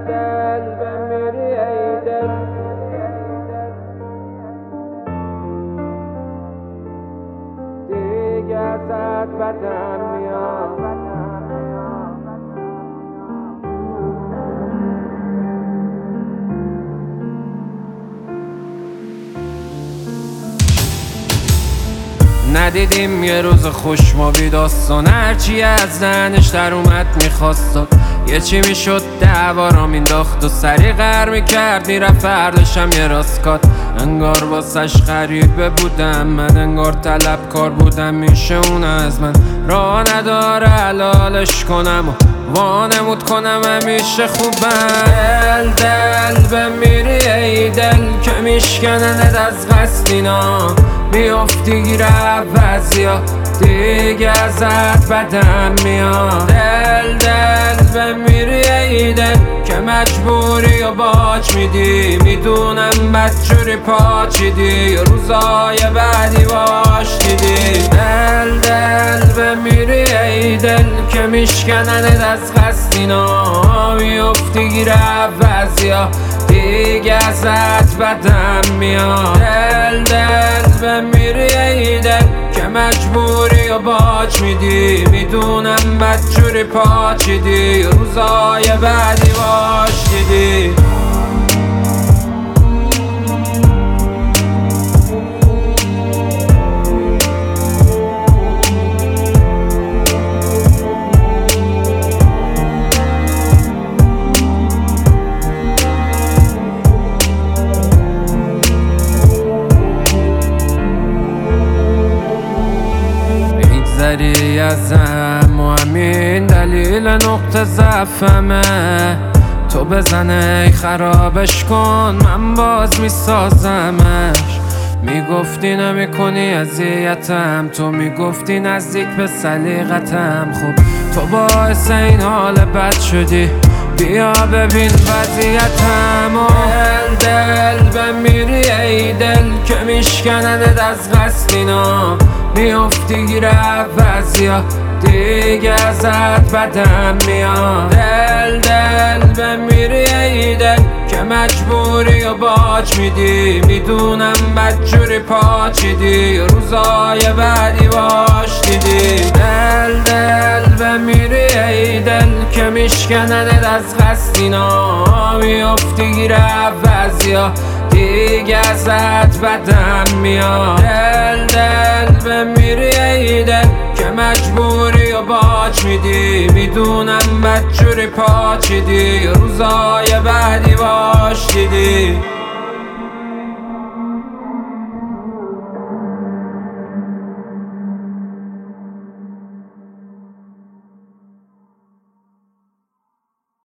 دل بمیری ای دل دیگه ازت بدم میاد ندیدیم یه روز خوش ما بی داستان هرچی از دهنش در اومد میخواستاد یه چی میشد دعوا را مینداخت و سری غر میکرد میرفت فرداشم یه راستکات انگار واسش غریبه بودم من انگار طلبکار بودم میشه اون از من راه نداره حلالش کنم و وانمود کنم همیشه خوبم دل بمیری ای دل که میشکننت از قصدینا بیافتی گیر عوضیا دیگه ازت بدم میاد دل بمیری ای دل که مجبوری و باج میدی میدونم بدجوری پاچیدی روزای بعدی باش دیدی دل بمیری ای دل که میشکننت از قصدینا بیافتی گیر عوضیا دیگه ازت بدم میاد دل بمیری ای دل که مجبوری و باج میدی میدونم بدجوری پاچیدی روزای بعدی باش دیدی میگذری ازم و همین دلیل نقطه ضعفمه تو بزنه ای خرابش کن من باز میسازمش میگفتی نمیکنی اذیتم تو میگفتی نزدیک به سلیقتم خب تو باعث این حال بد شدی بیا ببین وضعیتم و دل بمیری ای دل که میشکننت از قصدینا میافتی گیر عوضیا دیگه ازت بدم میاد دل بمیری ای دل که مجبوری و باج میدی میدونم بدجوری پاچیدی روزای بعدی باش دیدی دل بمیری ای دل که میشکننت از قصدینا میافتی گیر عوضیا دیگه ازت بدم میاد دل بمیری ای دل که مجبوری و باج میدی میدونم بدجوری پاچیدی روزای بعدی باش دیدی